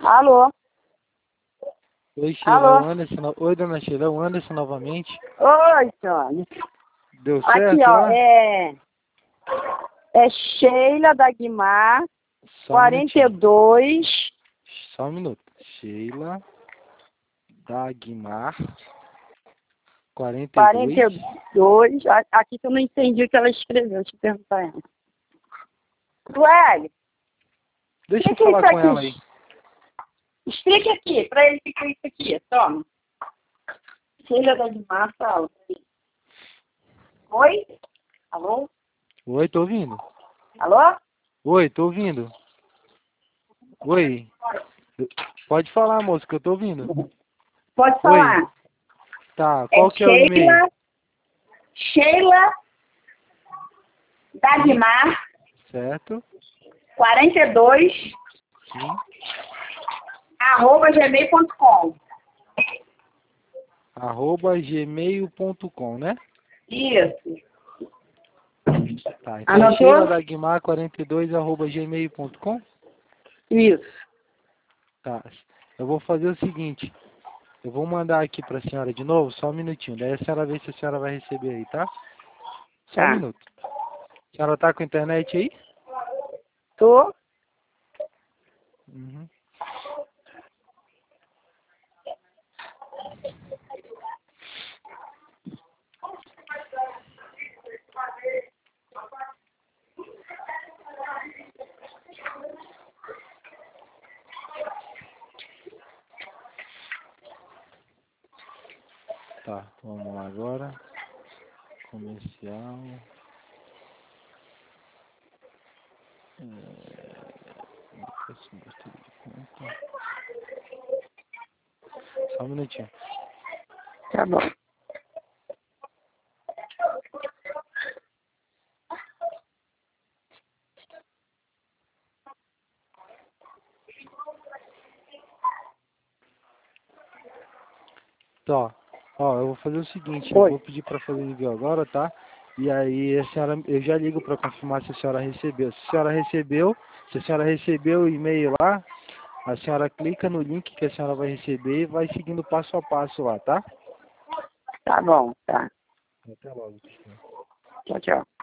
Alô? Oi, Sheila, Alô? o Anderson. Oi, dona Sheila, o Anderson novamente. Oi, Tony. Deu Aqui, certo ó, lá? é Sheila da Guimar, Só um minutinho. 42. Só um minuto. Sheila Dagmar 42. 42. Aqui que eu não entendi o que ela escreveu, deixa eu perguntar a ela. Sueli, Deixa eu que é falar isso com ela aí. aqui? Explica aqui, pra ele ficar isso aqui, toma. Sheila da Guimar, fala. Oi? Alô? Oi, tô ouvindo. Alô? Oi, tô ouvindo. Oi. Pode falar, moço, que eu tô ouvindo. Pode Oi. falar. Tá, É qual que é o e-mail? Sheila da Guimar, Certo? 42, Sim. @gmail.com. @gmail.com, né? Isso. Tá, então é Sheila Anotou? Dagmar 42 @gmail.com. Isso. Tá. Eu vou fazer o seguinte. Eu vou mandar aqui pra senhora de novo, só um minutinho. Daí a senhora vê se a senhora vai receber aí, tá? Só um Tá. minuto. A senhora tá com a internet aí? Tô. Uhum. Tá, vamos lá agora. Comercial. Só um minutinho. Tá bom. Tá, ó, eu vou fazer o seguinte, eu Oi. vou pedir pra fazer o envio agora, tá? E aí a senhora, eu já ligo pra confirmar se a senhora recebeu. Se a senhora recebeu, se a senhora recebeu o e-mail lá, a senhora clica no link que a senhora vai receber e vai seguindo passo a passo lá, tá? Tá bom, tá. Até logo, pessoal. Tchau, tchau.